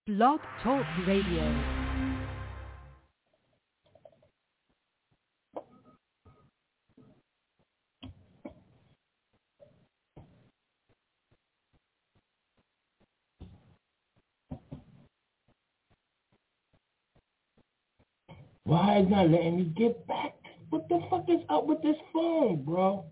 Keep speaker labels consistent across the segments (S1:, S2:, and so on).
S1: Blog Talk Radio.
S2: Why is not letting me get back? What the fuck is up with this phone, bro?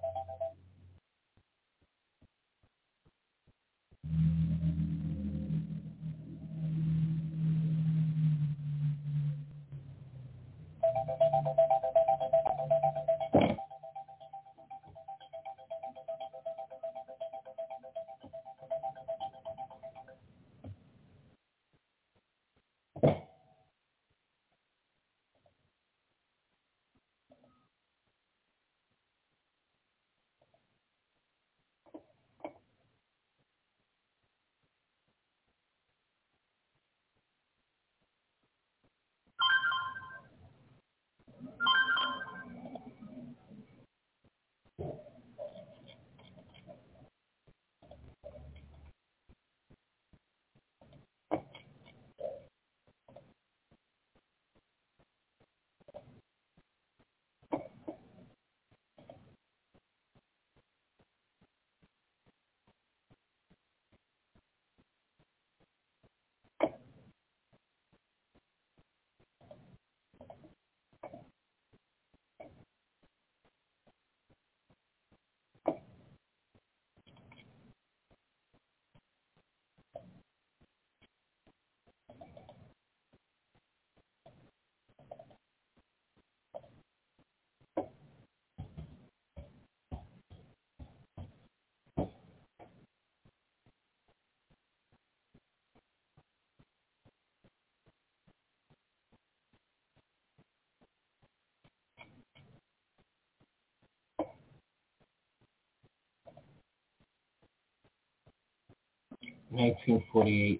S2: $19.48.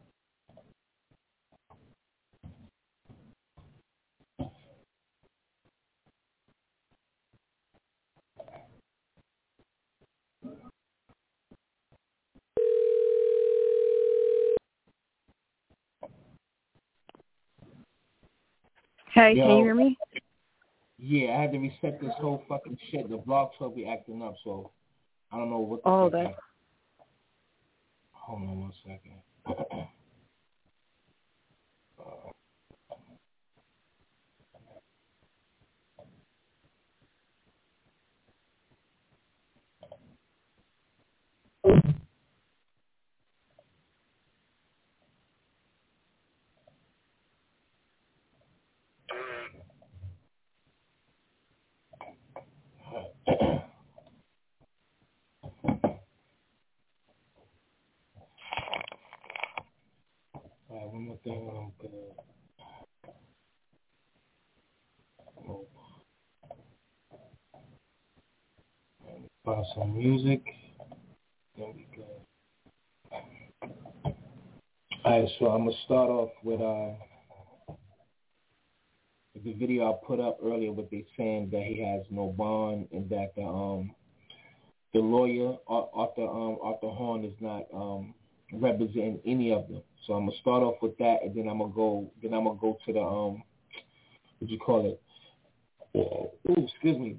S3: Hey, can you hear me?
S2: Yeah, I had to reset this whole fucking shit. The Blog Talk be acting up, so I don't know what the fuck happened. Hold on 1 second. One more thing. I'm gonna find some music. Then we go. Alright, so I'm gonna start off with the video I put up earlier with they saying that he has no bond and that the lawyer Arthur Horn is not representing any of them. So I'm gonna start off with that, and then I'm gonna go to the what you call it? Excuse me,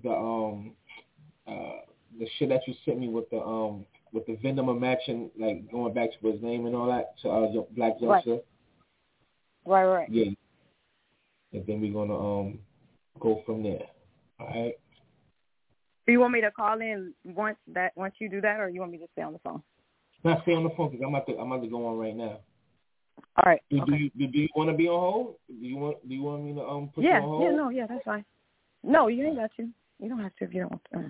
S2: the shit that you sent me with the Venom matching, like going back to his name and all that. So Black Youngster.
S3: Right.
S2: Yeah. And then we're gonna go from there. All right.
S3: Do you want me to call in once you do that, or you want me to stay on the phone?
S2: Not stay on the phone because I'm about to go on right now.
S3: All right.
S2: Do you want to be on hold? Do you want me to put you on hold?
S3: Yeah, that's fine. No, you ain't got to. You don't have to if you don't want to.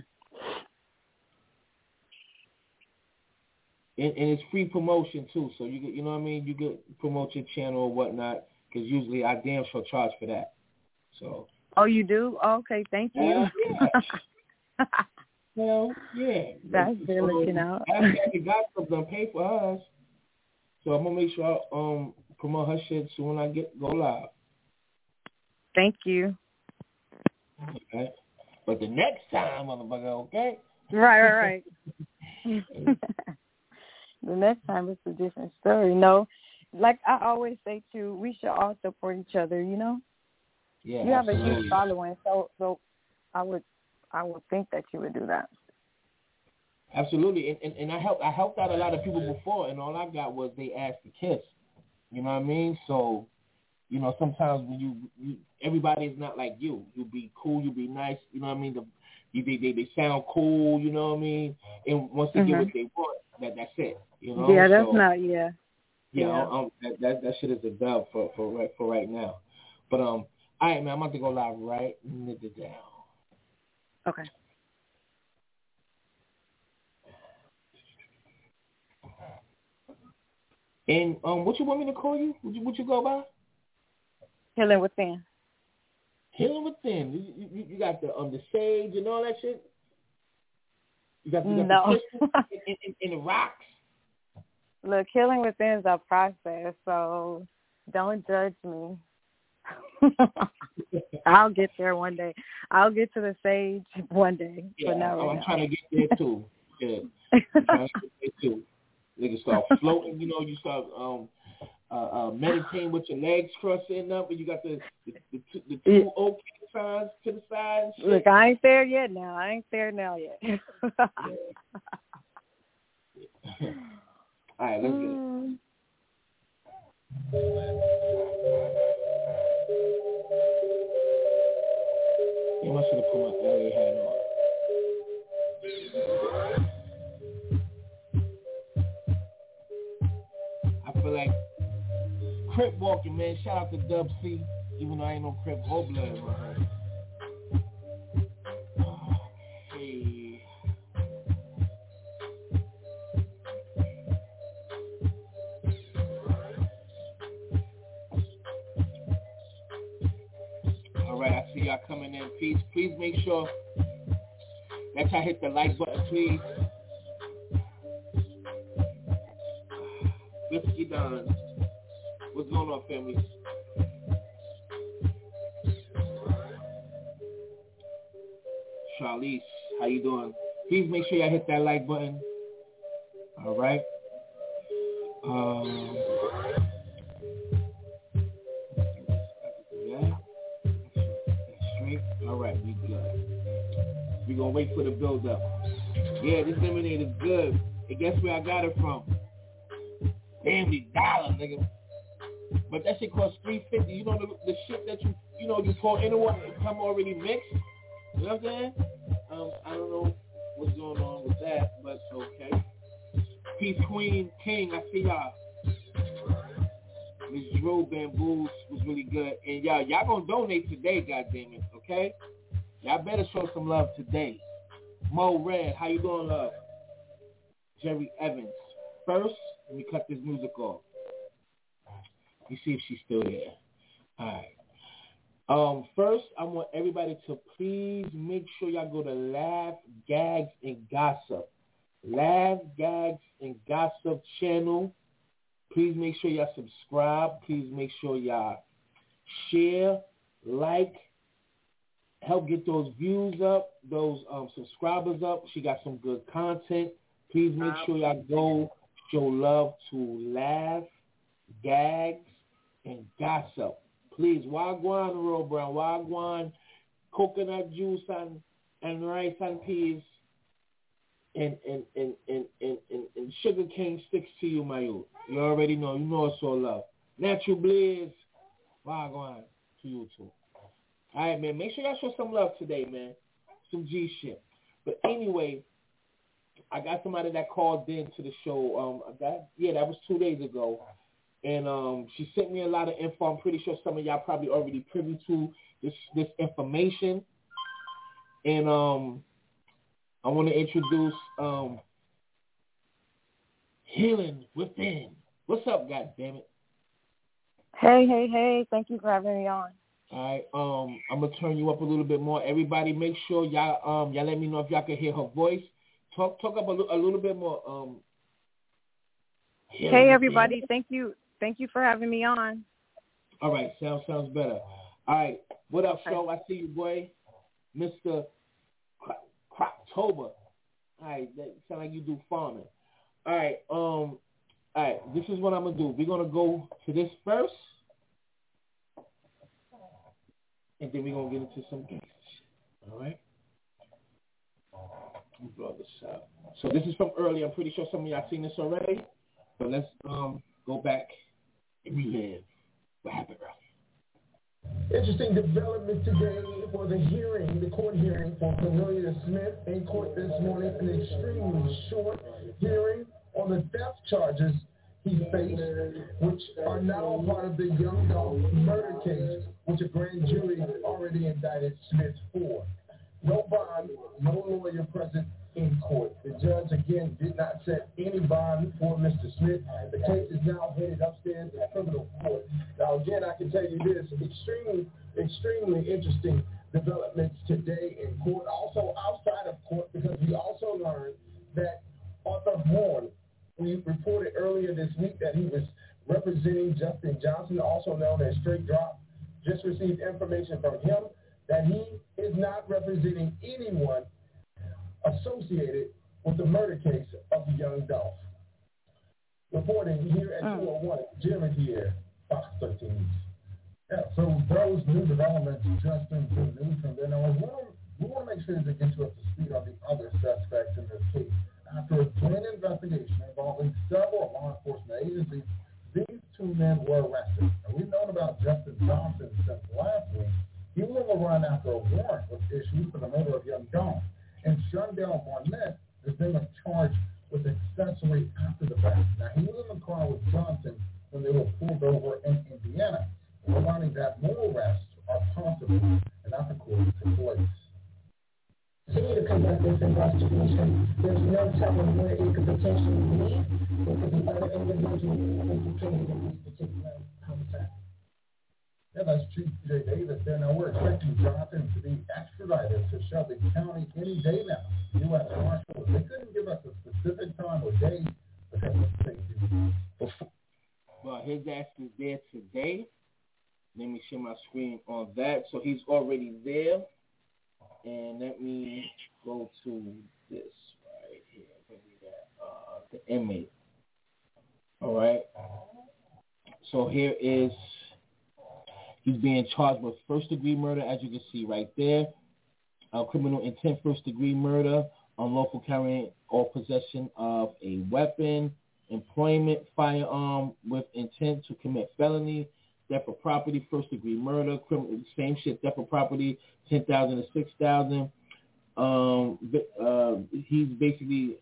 S2: And it's free promotion too, so you know what I mean. You could promote your channel or whatnot, because usually I damn sure charge for that. So.
S3: Oh, you do? Oh, okay, thank you.
S2: Yeah. Well, yeah.
S3: That's good looking out.
S2: After got something pay for us, so I'm gonna make sure I promote her shit so when I go live.
S3: Thank you.
S2: Okay. But the next time, motherfucker, okay?
S3: Right. The next time it's a different story. No, like I always say too, we should all support each other. You know.
S2: Yeah,
S3: You have
S2: absolutely.
S3: a huge following, so I would think that you would do that.
S2: Absolutely, and I helped out a lot of people before, and all I got was they asked to kiss. You know what I mean? So, you know, sometimes when you everybody's not like you. You be cool, you be nice. You know what I mean? They sound cool. You know what I mean? And once they get what they want, that's it. You know?
S3: Yeah, that's
S2: so,
S3: not. Yeah.
S2: Yeah. That shit is a dub for right now. But all right, man, I'm about to go live right down.
S3: Okay.
S2: And what you want me to call you? What you go by?
S3: Healing Within.
S2: Healing Within. You got the sage and all that shit. You got the crystals and the rocks.
S3: Look, Healing Within is a process, so don't judge me. I'll get there one day. I'll get to the sage one day.
S2: Yeah,
S3: but not right
S2: I'm trying to get there too. Yeah, I'm trying to get there too. Niggas start floating, you know. You start meditating with your legs crossing up, and you got the two OK signs to the side. And shit.
S3: Look, I ain't there yet. Yeah.
S2: All right, let's get it. Damn, I should have put my LA hat on. I feel like Crip walking, man. Shout out to Dub C, even though I ain't no Crip whole blood, man. Hey. All right, I see y'all coming in. Please make sure that y'all hit the like button, please. Whiskey Don. What's going on, family? Charlize, how you doing? Please make sure y'all hit that like button. All right. Yeah. Straight. All right, we good. We gonna wait for the build up. Yeah, this lemonade is good. And guess where I got it from? Damn, $, nigga. But that shit costs $3.50. You know the shit that you pour in the water, it come already mixed. You know what I'm saying? I don't know what's going on with that, but okay. Peace, Queen, King, I see y'all. Miss Drew Bamboos was really good. And y'all gonna donate today, goddammit, okay? Y'all better show some love today. Mo Red, how you doing, love? Jerry Evans. First, let me cut this music off. Let me see if she's still there. All right. First, I want everybody to please make sure y'all go to Laugh, Gags, and Gossip. Laugh, Gags, and Gossip channel. Please make sure y'all subscribe. Please make sure y'all share, like, help get those views up, those subscribers up. She got some good content. Please make sure y'all go show love to Laugh, Gags, and Gossip. Please, Wagwan Roll Brown, Wagwan coconut juice and rice and peas and sugar cane sticks to you, my youth. You already know. You know it's all love. Natural Blaze, Wagwan to you too. All right, man. Make sure y'all show some love today, man. Some G shit. But anyway, I got somebody that called in to the show. That was 2 days ago. And she sent me a lot of info. I'm pretty sure some of y'all probably already privy to this information. And I want to introduce Healing Within. What's up, goddammit?
S3: Hey. Thank you for having me on.
S2: All right. I'm going to turn you up a little bit more. Everybody make sure y'all let me know if y'all can hear her voice. Talk up a little bit more.
S3: Hey, everybody. Thank you for having me on.
S2: All right, sounds better. All right, what up, show? I see you, boy, Mr. Croptober. All right, that sound like you do farming. All right, All right, this is what I'm going to do. We're going to go to this first, and then we're going to get into some games. All right? Let me blow this up. So this is from earlier. I'm pretty sure some of y'all seen this already. So let's go back and relive what happened earlier.
S4: Interesting development today for the court hearing for Cornelius Smith in court this morning. An extremely short hearing on the death charges he faced, which are now part of the Young Dolph murder case, which a grand jury already indicted Smith for. No bond, no lawyer present in court. The judge, again, did not set any bond for Mr. Smith. The case is now headed upstairs to the criminal court. Now, again, I can tell you this, extremely interesting developments today in court, also outside of court, because we also learned that Arthur Horn, we reported earlier this week that he was representing Justin Johnson, also known as Straight Drop, just received information from him that he is not representing anyone associated with the murder case of the Young Dolph. Reporting here at 201, Jeremy Pierre, Fox 13 News.
S5: Yeah, so those new developments, Justin, good news from there. Now, we want to make sure to get you up to speed on the other suspects in this case. After a joint investigation involving several law enforcement agencies, these two men were arrested. And we've known about Justin Johnson since last week. He was on the run after a warrant was issued for the murder of Young Dolph. And Shondell Barnett has been charged with accessory after the fact. Now, he was in the car with Johnson when they were pulled over in Indiana. We're learning that more arrests are possible and not according to police.
S6: Continue to conduct this investigation. There's no telling where it could potentially lead. There could be other individuals implicated in these particular homicides.
S5: Yeah, that's Chief Jay Davis there. Now, we're expecting Johnson to be extradited to Shelby County any day now. U.S. Marshals, they couldn't give us a specific time or day because of safety.
S2: Well, his ass is there today. Let me share my screen on that. So he's already there. And let me go to this right here. Where we at? The inmate. All right. So here is, he's being charged with first-degree murder, as you can see right there. Criminal intent, first-degree murder, unlawful carrying or possession of a weapon, employment, firearm with intent to commit felony, theft of property, first-degree murder, criminal, same shit, theft of property, $10,000 to $6,000. He's basically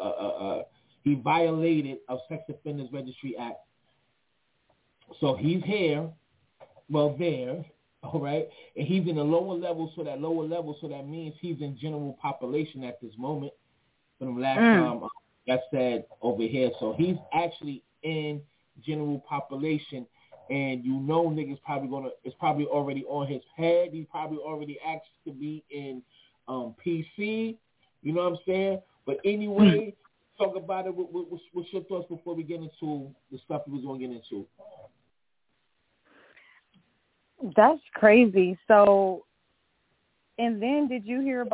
S2: he violated a Sex Offenders Registry Act. So he's here, well there, all right, and he's in the lower level. So that means he's in general population at this moment. From last time I said over here, so he's actually in general population. And you know niggas it's probably already on his head. He probably already asked to be in PC. You know what I'm saying? But anyway, talk about it. What's your thoughts before we get into the stuff we was going to get into?
S3: That's crazy. So, and then did you hear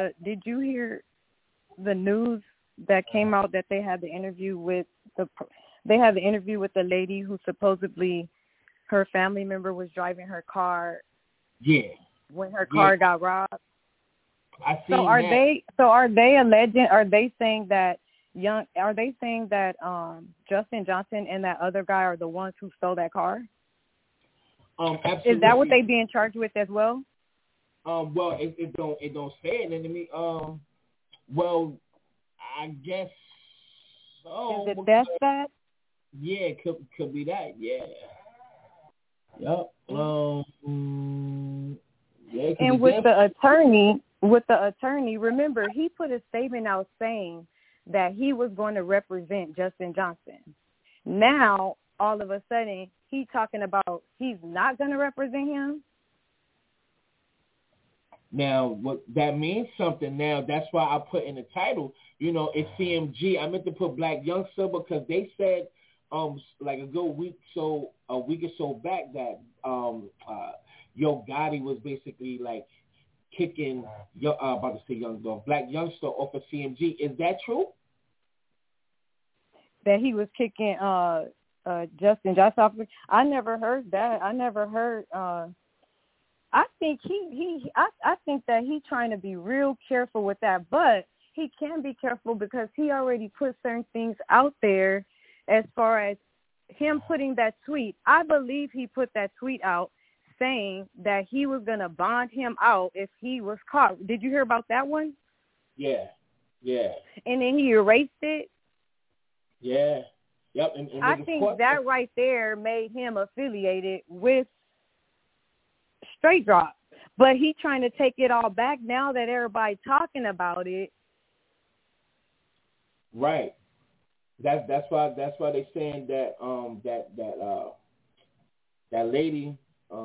S3: the news that came out that they had the interview with the lady who supposedly her family member was driving her car.
S2: Yeah.
S3: When her car got robbed.
S2: I seen that.
S3: Are they alleging? Are they saying that Justin Johnson and that other guy are the ones who stole that car?
S2: Absolutely.
S3: Is that what they being charged with as well?
S2: Well, it don't say it. And to me, well, I guess so.
S3: Is it that?
S2: Yeah, could be that. Yeah. Yep. Yeah.
S3: And with the attorney, remember he put a statement out saying that he was going to represent Justin Johnson. Now, all of a sudden, he's talking about he's not going to represent him.
S2: Now, what that means something. Now, that's why I put in the title. You know, it's CMG. I meant to put Black Youngster because they said like a week or so back that Yo Gotti was basically like kicking Young Dolph, Black Youngster off of CMG. Is that true?
S3: that he was kicking Justin Johnson. I never heard that. I never heard. I think I think that he's trying to be real careful with that, but he can be careful because he already put certain things out there as far as him putting that tweet. I believe he put that tweet out saying that he was going to bond him out if he was caught. Did you hear about that one?
S2: Yeah.
S3: And then he erased it?
S2: Yeah. Yep. And
S3: I think that right there made him affiliated with Straight Drop. But he trying to take it all back now that everybody's talking about it.
S2: Right. That's why they're saying that that lady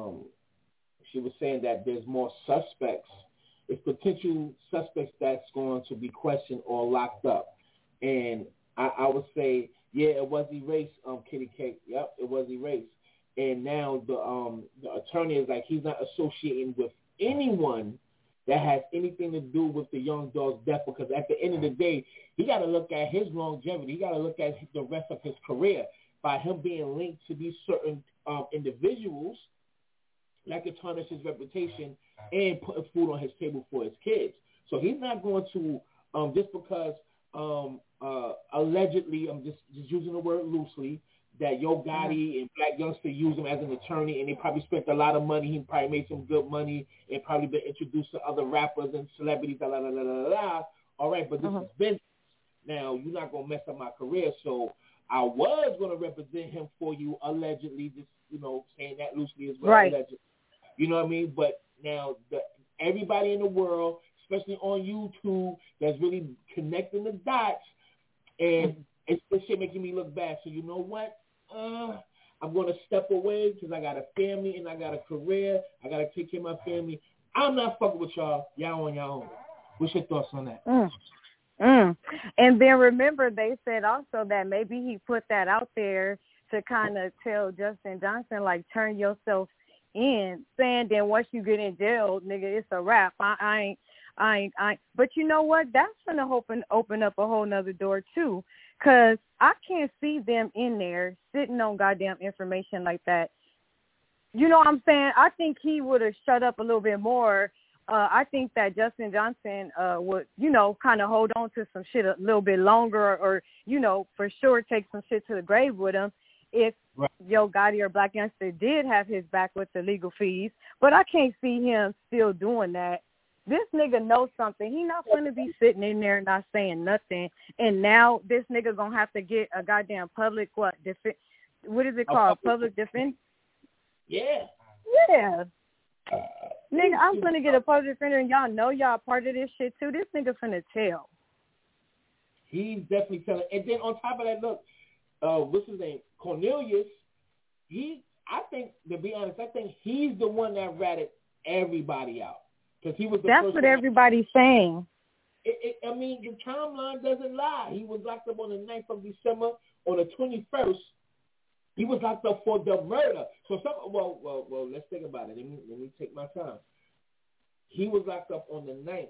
S2: she was saying that there's more suspects. It's potential suspects that's going to be questioned or locked up. And I would say, yeah, it was erased, Kitty Cake. Yep, it was erased. And now the attorney is like, he's not associating with anyone that has anything to do with the young dog's death, because at the end of the day, he got to look at his longevity. He got to look at the rest of his career. By him being linked to these certain individuals, that could tarnish his reputation and put food on his table for his kids. So he's not going to, just because allegedly, I'm just using the word loosely, that Yo Gotti and Black Youngster use him as an attorney, and they probably spent a lot of money. He probably made some good money and probably been introduced to other rappers and celebrities, All right, but this is business. Now, you're not going to mess up my career, so I was going to represent him for you, allegedly, just, saying that loosely as well.
S3: Right.
S2: Allegedly. You know what I mean? But now, everybody in the world, especially on YouTube, that's really connecting the dots, and it's this shit making me look bad. So you know what? I'm going to step away because I got a family and I got a career. I got to take care of my family. I'm not fucking with y'all. Y'all on y'all own. What's your thoughts on that?
S3: And then remember, they said also that maybe he put that out there to kind of tell Justin Johnson, like, turn yourself in, saying then once you get in jail, nigga, it's a wrap. I ain't. But you know what? That's gonna open up a whole nother door too, because I can't see them in there sitting on goddamn information like that. You know what I'm saying? I think he would have shut up a little bit more. I think that Justin Johnson would, kind of hold on to some shit a little bit longer, or for sure take some shit to the grave with him if Yo Gotti or Black Youngster did have his back with the legal fees. But I can't see him still doing that. This nigga knows something. He not going to be sitting in there not saying nothing. And now this nigga going to have to get a goddamn public, what is it called? Public defense?
S2: Yeah.
S3: Yeah. Nigga, I'm going to get a public defender, and y'all know y'all part of this shit, too. This nigga finna tell.
S2: He's definitely telling. And then on top of that, look, what's his name? Cornelius, I think, to be honest, I think he's the one that ratted everybody out. Because he was the
S3: That's
S2: first
S3: what everybody's saying.
S2: I mean, the timeline doesn't lie. He was locked up on the 9th of December. On the 21st, he was locked up for the murder. So, well, let's think about it. Let me take my time. He was locked up on the 9th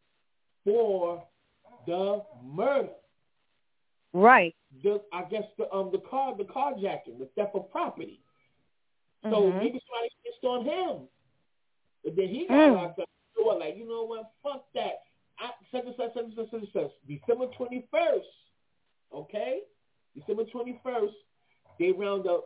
S2: for the murder.
S3: Right.
S2: I guess the carjacking, the theft of property. So maybe somebody pissed on him. But then he got locked up. So like, you know what? Fuck that. December 21st. Okay? December 21st, they round up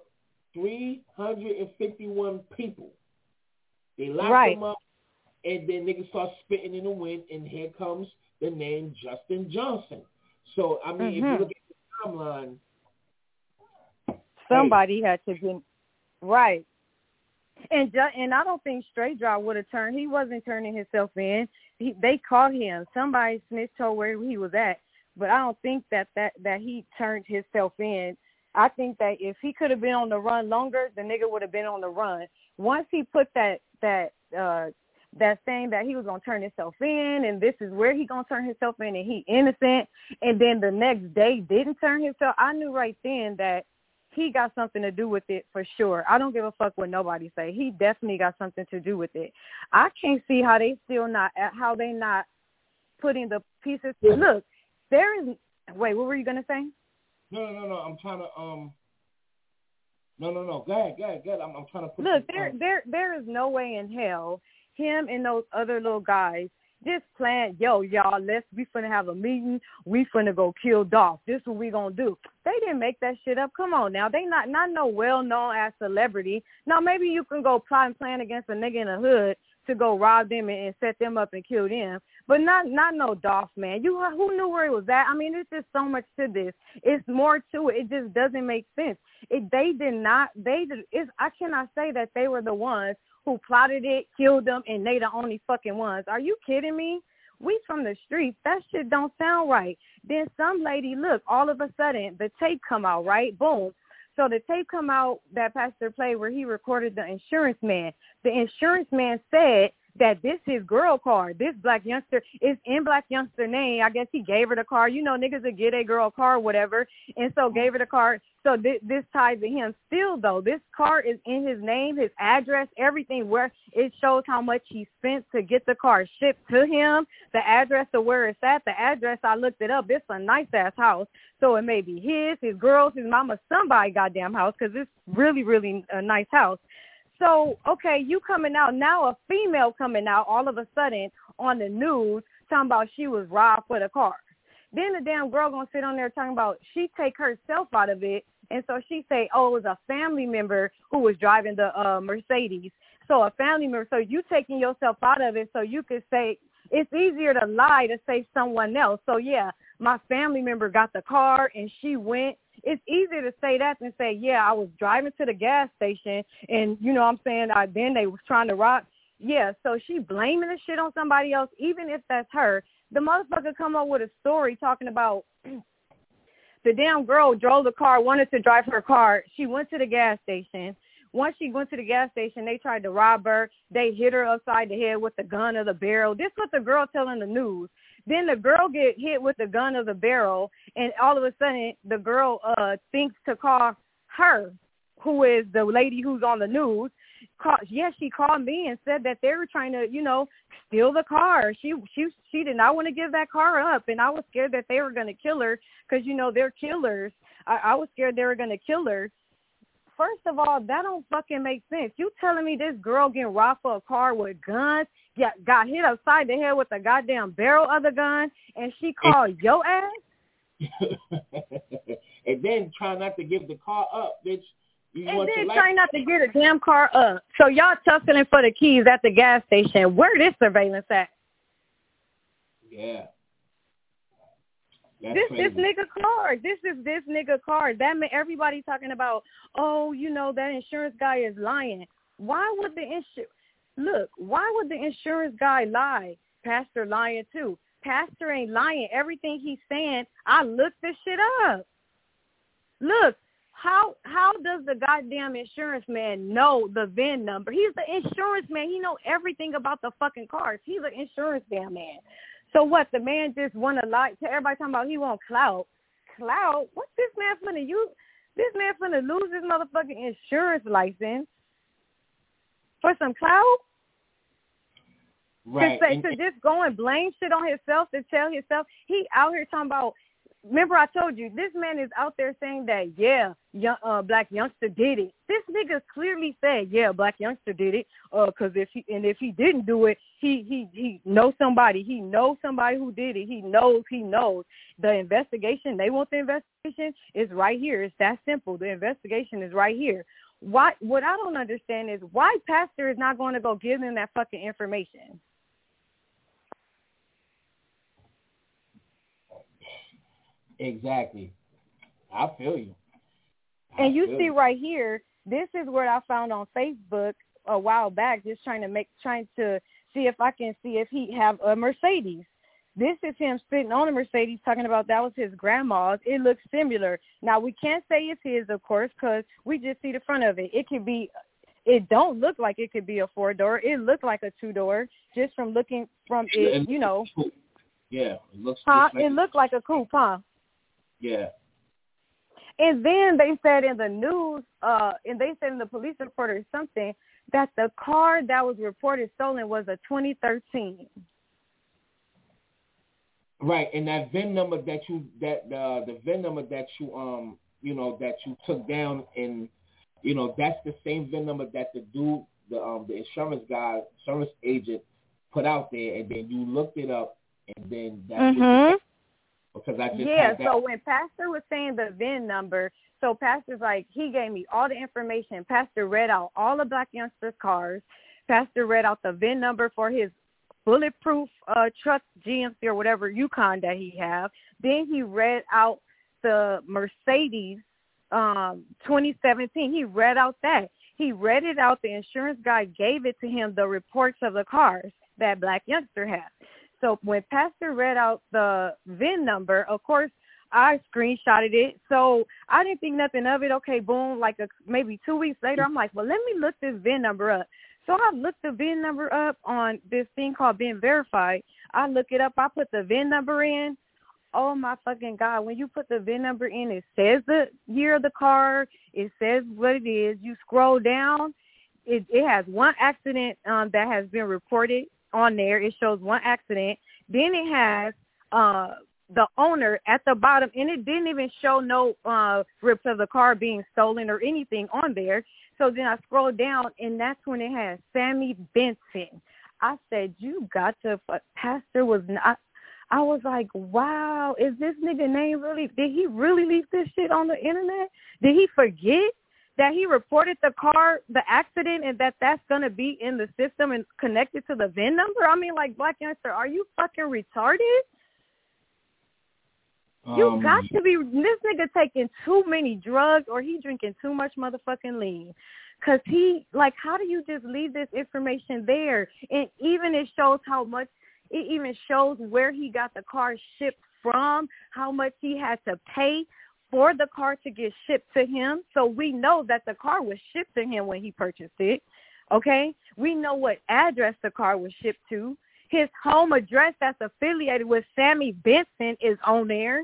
S2: 351 people. They lock them up, and then niggas start spitting in the wind, and here comes the name Justin Johnson. So, I mean, if you look at the timeline,
S3: somebody had to be right. And I don't think Straight Drop would have turned. He wasn't turning himself in. They caught him. Somebody snitched told where he was at. But I don't think that he turned himself in. I think that if he could have been on the run longer, the nigga would have been on the run. Once he put that saying that he was going to turn himself in, and this is where he going to turn himself in, and he innocent, and then the next day didn't turn himself, I knew right then that he got something to do with it for sure. I don't give a fuck what nobody say. He definitely got something to do with it. I can't see how they not putting the pieces. Look, wait, what were you going to say?
S2: No. I'm trying to No. Go ahead. I'm trying to put.
S3: Look, there is no way in hell him and those other little guys just planned. Yo, y'all, we finna have a meeting. We finna go kill Dolph. This is what we gonna do. They didn't make that shit up. Come on now, they not no well known ass celebrity. Now maybe you can go plot and plan against a nigga in the hood to go rob them and set them up and kill them. But not no Dolph, man. Who knew where it was at? I mean, there's just so much to this. It's more to it. It just doesn't make sense. I cannot say that they were the ones who plotted it, killed them, and they the only fucking ones. Are you kidding me? We from the streets. That shit don't sound right. Then some lady, look, all of a sudden, the tape come out, right? Boom. So the tape come out that Pastor played where he recorded the insurance man. The insurance man said that this his girl car. This black youngster is in black youngster name. I guess he gave her the car. You know, niggas that get a girl car, whatever. And so gave her the car. So this ties to him. Still, though, this car is in his name, his address, everything, where it shows how much he spent to get the car shipped to him, the address of where it's at. The address, I looked it up. It's a nice-ass house. So it may be his girl's, his mama, somebody goddamn house, because it's really, really a nice house. So, okay, you coming out, now a female coming out all of a sudden on the news talking about she was robbed for the car. Then the damn girl going to sit on there talking about she take herself out of it. And so she say, oh, it was a family member who was driving the Mercedes. So a family member, so you taking yourself out of it so you could say, it's easier to lie to say someone else. So, yeah, my family member got the car and she went. It's easier to say that than say, yeah, I was driving to the gas station and, you know what I'm saying, then they was trying to rob. Yeah, so she blaming the shit on somebody else, even if that's her. The motherfucker come up with a story talking about the damn girl drove the car, wanted to drive her car. She went to the gas station. Once she went to the gas station, they tried to rob her. They hit her upside the head with the gun or the barrel. This is what the girl telling the news. Then the girl get hit with the gun or the barrel, and all of a sudden the girl thinks to call her, who is the lady who's on the news. She called me and said that they were trying to, steal the car. She did not want to give that car up, and I was scared that they were going to kill her because, they're killers. I was scared they were going to kill her. First of all, that don't fucking make sense. You telling me this girl getting robbed for a car with guns, got hit upside the head with a goddamn barrel of the gun, and she called your ass?
S2: And then try not to give the car up, bitch.
S3: Try not to get a damn car up. So y'all tussling for the keys at the gas station. Where this surveillance at?
S2: Yeah.
S3: This nigga card. This is this nigga card. That everybody talking about, that insurance guy is lying. Why would the insurance guy lie? Pastor lying too. Pastor ain't lying. Everything he's saying, I looked this shit up. Look, how does the goddamn insurance man know the VIN number? He's the insurance man. He know everything about the fucking cars. He's an insurance damn man. So what, the man just want to lie to everybody talking about he want clout? Clout? What's this man finna use? This man finna lose his motherfucking insurance license for some clout?
S2: Right.
S3: To just go and blame shit on himself, to tell himself, he out here talking about, remember I told you, this man is out there saying that, black youngster did it. This nigga clearly said, black youngster did it, because if he didn't do it, he knows somebody. He knows somebody who did it. He knows. The investigation, they want the investigation, is right here. It's that simple. The investigation is right here. What I don't understand is why Pastor is not going to go give them that fucking information.
S2: Exactly. I feel you.
S3: And you see right here, this is what I found on Facebook a while back, just trying to see if I can see if he have a Mercedes. This is him sitting on a Mercedes talking about that was his grandma's. It looks similar. Now, we can't say it's his, of course, because we just see the front of it. It don't look like it could be a 4-door. It looked like a 2-door just from looking from it,
S2: Yeah, it looks
S3: it looked like a coupe, huh?
S2: Yeah.
S3: And then they said in the news, and they said in the police report or something, that the car that was reported stolen was a 2013.
S2: Right, and that VIN number that the VIN number that you that you took down, and that's the same VIN number that the dude, the insurance agent put out there, and then you looked it up, and then that's because I just had that.
S3: So when Pastor was saying the VIN number, so Pastor's like, he gave me all the information. Pastor read out all the Black Youngsters cars. Pastor read out the VIN number for his bulletproof truck, GMC or whatever Yukon that he have. Then he read out the Mercedes 2017. He read out that. He read it out. The insurance guy gave it to him, the reports of the cars that Black Youngster has. So when Pastor read out the VIN number, of course, I screenshotted it. So I didn't think nothing of it. Okay, boom, like maybe 2 weeks later, I'm like, well, let me look this VIN number up. So I looked the VIN number up on this thing called VIN Verified. I look it up. I put the VIN number in. Oh, my fucking God. When you put the VIN number in, it says the year of the car. It says what it is. You scroll down. It has one accident that has been reported on there. It shows one accident. Then it has the owner at the bottom, and it didn't even show no rips of the car being stolen or anything on there. So then I scrolled down, and that's when it has Sammy Benson. I said, you got to, Pastor was not, I was like, wow, is this nigga name really, did he really leave this shit on the internet? Did he forget that he reported the car, the accident, and that's going to be in the system and connected to the VIN number? I mean, like, Black Youngster, are you fucking retarded? You got to be, this nigga taking too many drugs or he drinking too much motherfucking lean. Because he, like, how do you just leave this information there? And even it shows how much, it even shows where he got the car shipped from, how much he had to pay for the car to get shipped to him. So we know that the car was shipped to him when he purchased it, okay? We know what address the car was shipped to. His home address that's affiliated with Sammy Benson is on there.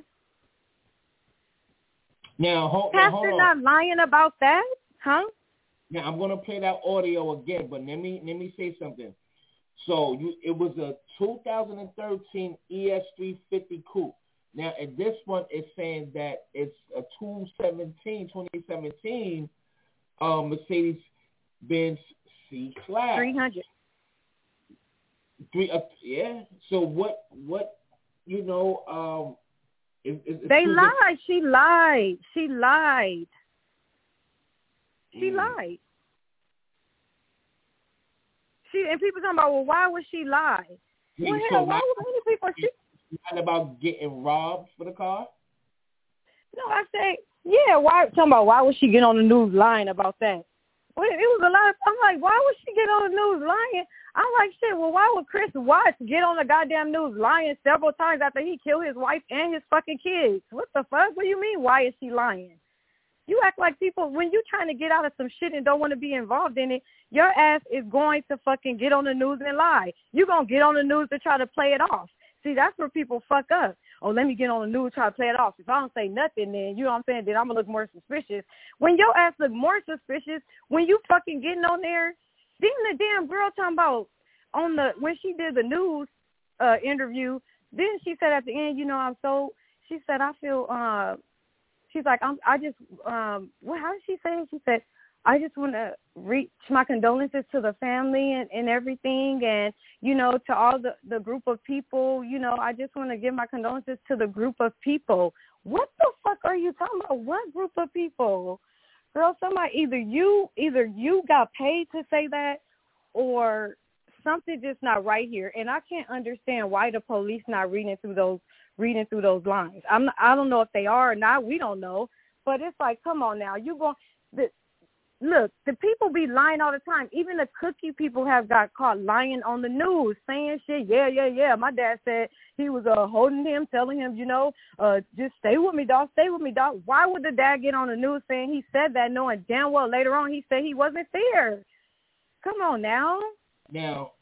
S2: Now,
S3: Pastor not lying about that, huh?
S2: Now, I'm going to play that audio again, but let me say something. So it was a 2013 ES350 coupe. Now, at this one, it's saying that it's a 2017 Mercedes-Benz C-Class.
S3: 300.
S2: Yeah. So what
S3: they lied. She lied. She lied. She lied. And people talking about, well, why would she lie? Well, hell, why would many people?
S2: Not about getting robbed for the car?
S3: No, I say, yeah. Why would she get on the news lying about that? Well, it was a lot of. I'm like, why would she get on the news lying? I'm like, shit. Well, why would Chris Watts get on the goddamn news lying several times after he killed his wife and his fucking kids? What the fuck? What do you mean? Why is she lying? You act like people, when you're trying to get out of some shit and don't want to be involved in it, your ass is going to fucking get on the news and lie. You're going to get on the news to try to play it off. See, that's where people fuck up. Oh, let me get on the news, try to play it off. If I don't say nothing, then, you know what I'm saying, then I'm going to look more suspicious. When your ass look more suspicious, when you fucking getting on there, didn't the damn girl talking about when she did the news interview, then she said at the end, she said, I feel, she's like, how did she say it? She said, I just want to reach my condolences to the family and everything, and, to all the group of people, I just want to give my condolences to the group of people. What the fuck are you talking about? What group of people? Girl, somebody, either you got paid to say that, or something just not right here. And I can't understand why the police not reading through those lines. I don't know if they are or not. We don't know. But it's like, come on now. Look, the people be lying all the time. Even the cookie people have got caught lying on the news, saying shit. Yeah. My dad said he was holding him, telling him, just stay with me, dog. Stay with me, dog. Why would the dad get on the news saying he said that, knowing damn well later on he said he wasn't there? Come on now.
S2: Now,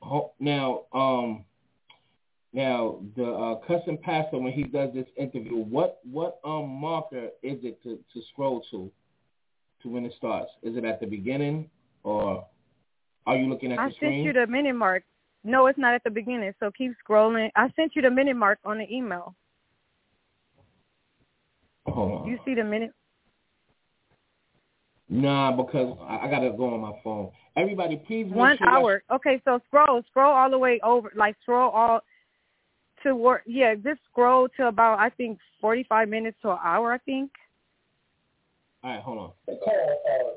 S2: the cousin pastor, when he does this interview, what marker is it to scroll to when it starts? Is it at the beginning, or are you looking at the screen?
S3: I sent you the minute mark. No, it's not at the beginning. So keep scrolling. I sent you the minute mark on the email.
S2: Hold on.
S3: You see the minute?
S2: Nah, because I gotta go on my phone. Everybody, please make
S3: 1
S2: sure
S3: hour. Okay, so scroll all the way over. Like scroll all to work. Yeah, just scroll to about, I think, 45 minutes to an hour, I think.
S2: All right, hold on.
S5: They call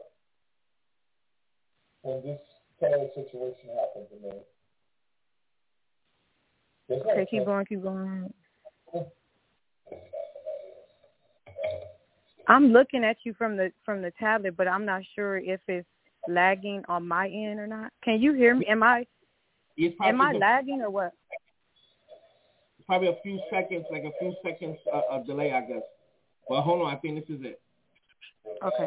S5: when this kind of situation happened to me.
S3: Okay, keep going. I'm looking at you from the tablet, but I'm not sure if it's lagging on my end or not. Can you hear me? Am I lagging or what?
S2: Probably a few seconds of delay, I guess. Well, hold on. I think this is it.
S3: Okay.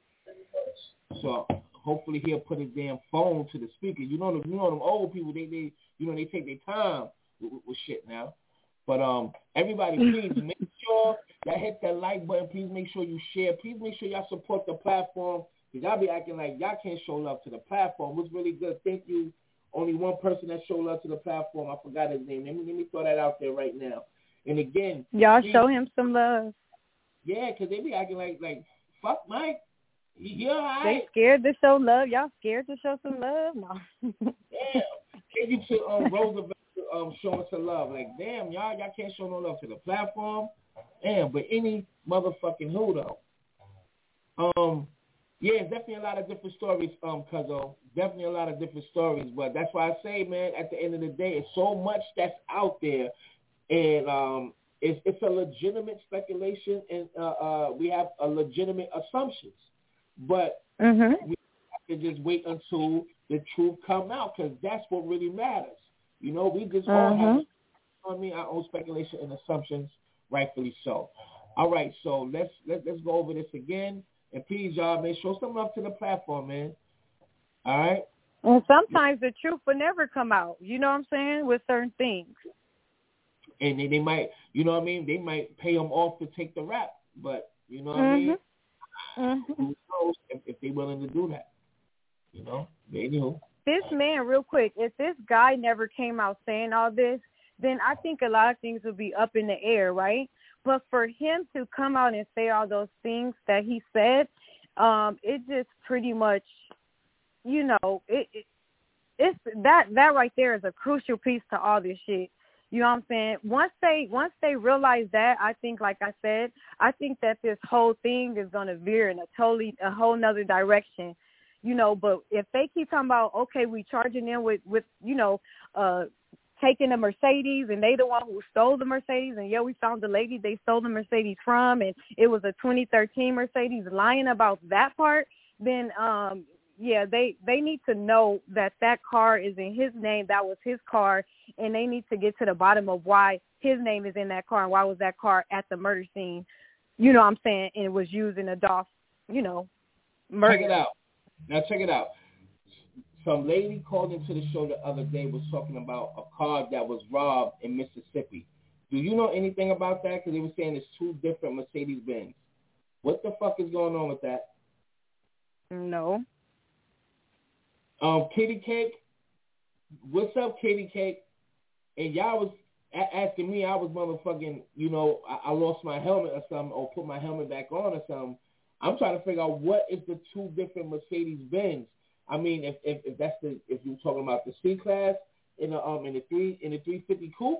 S2: So hopefully he'll put his damn phone to the speaker. You know them old people. They take their time with shit now. But everybody, please make sure y'all hit that like button. Please make sure you share. Please make sure y'all support the platform. Because y'all be acting like y'all can't show love to the platform. It was really good. Thank you. Only one person that showed love to the platform. I forgot his name. Let me throw that out there right now. And again,
S3: y'all
S2: please,
S3: show him some love.
S2: Yeah, because they be acting like fuck Mike. Yeah, all right.
S3: They scared to show love. Y'all scared to show some love? No.
S2: Yeah. Thank you to Roosevelt showing some love. Like, damn, y'all can't show no love to the platform. Damn, but any motherfucking who though. Yeah, it's definitely a lot of different stories, Cuzzo. Definitely a lot of different stories. But that's why I say, man, at the end of the day, it's so much that's out there. And it's a legitimate speculation, and we have a legitimate assumptions. But we have to just wait until the truth come out, because that's what really matters. You know, we just all have, our own speculation and assumptions, rightfully so. All right, so let's go over this again. And please, y'all, man, show some love to the platform, man. All right?
S3: And sometimes the truth will never come out, you know what I'm saying, with certain things.
S2: And they might, you know what I mean, they might pay them off to take the rap. But, you know what I mean? Who knows if they're willing to do that, you know? But anywho.
S3: This man, real quick, if this guy never came out saying all this, then I think a lot of things would be up in the air, right? But for him to come out and say all those things that he said, it just pretty much, you know, it's that right there is a crucial piece to all this shit. You know what I'm saying? Once they realize that, I think, like I said, I think that this whole thing is going to veer in a whole nother direction. You know, but if they keep talking about, okay, we charging them with you know, taking a Mercedes, and they the one who stole the Mercedes, and yeah, we found the lady they stole the Mercedes from, and it was a 2013 Mercedes, lying about that part, then yeah, they need to know that car is in his name. That was his car, and they need to get to the bottom of why his name is in that car, and why was that car at the murder scene, you know what I'm saying, and it was used in a Dolph, you know, murder.
S2: Check it out. Now check it out. Some lady called into the show the other day, was talking about a car that was robbed in Mississippi. Do you know anything about that? Because they were saying it's two different Mercedes-Benz. What the fuck is going on with that?
S3: No.
S2: Kitty Cake. What's up, Kitty Cake? And y'all was asking me, I was motherfucking, you know, I lost my helmet or something, or put my helmet back on or something. I'm trying to figure out what is the two different Mercedes-Benz. I mean, if you're talking about the C-Class in the 350 coupe,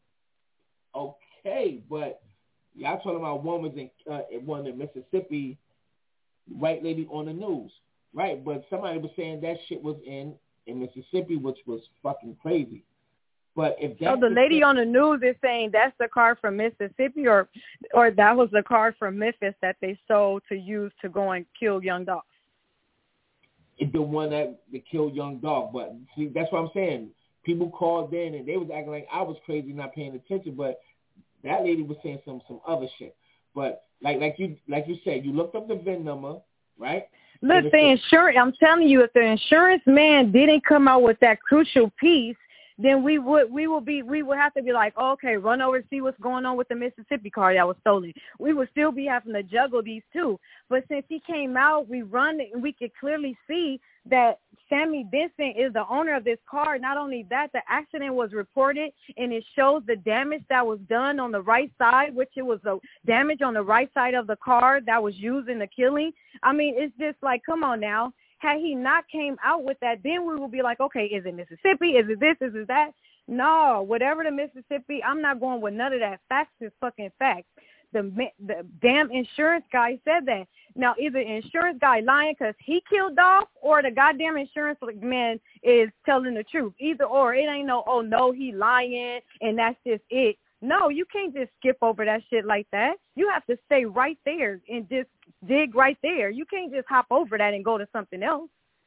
S2: okay, but y'all talking about one was in Mississippi, right, lady, on the news, right? But somebody was saying that shit was in Mississippi, which was fucking crazy. But if that's
S3: the lady on the news is saying that's the car from Mississippi, or that was the car from Memphis that they sold to use to go and kill Young Dolph.
S2: The one that killed Young Dolph. But see, that's what I'm saying. People called in and they was acting like I was crazy, not paying attention. But that lady was saying some other shit. But like you said, you looked up the VIN number, right?
S3: Look, the insurance. I'm telling you, if the insurance man didn't come out with that crucial piece, then we would have to be like, okay, run over and see what's going on with the Mississippi car that was stolen. We would still be having to juggle these two. But since he came out, we could clearly see that Sammy Benson is the owner of this car. Not only that, the accident was reported, and it shows the damage that was done on the right side, which it was the damage on the right side of the car that was used in the killing. I mean, it's just like, come on now. Had he not came out with that, then we would be like, okay, is it Mississippi? Is it this? Is it that? No, whatever the Mississippi, I'm not going with none of that. Facts is fucking facts. The damn insurance guy said that. Now, either insurance guy lying because he killed Dolph, or the goddamn insurance man is telling the truth. Either or. It ain't no, oh, no, he lying, and that's just it. No, you can't just skip over that shit like that. You have to stay right there and just dig right there. You can't just hop over that and go to something else.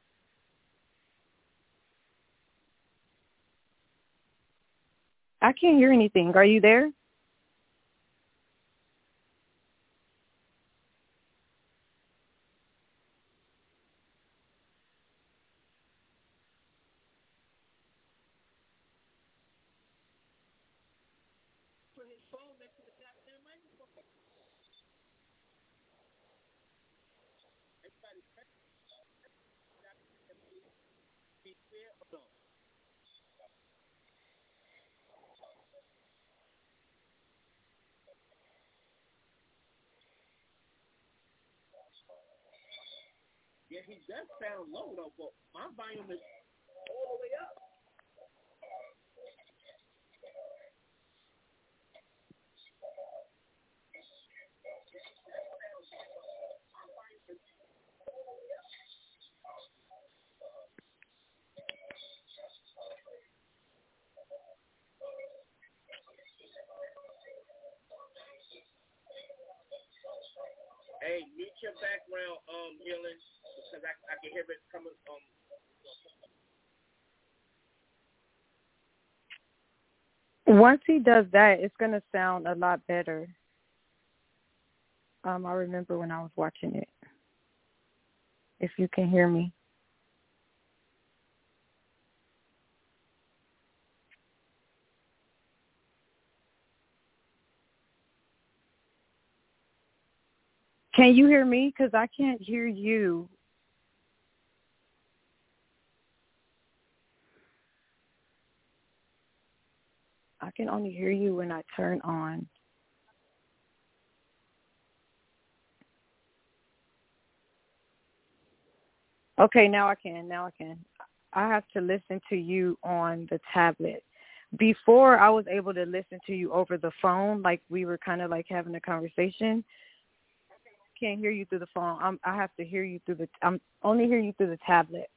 S3: I can't hear anything. Are you there?
S2: Yeah, he does sound low, though, but my volume is all the way up. Hey, mute your background, healing, because I can hear it coming.
S3: Once he does that, it's gonna sound a lot better. I remember when I was watching it. If you can hear me. Can you hear me? Because I can't hear you. I can only hear you when I turn on. Okay, now I can. I have to listen to you on the tablet. Before, I was able to listen to you over the phone, like we were kind of like having a conversation. I can't hear you through the phone. I have to hear you through I'm only hear you through the tablet.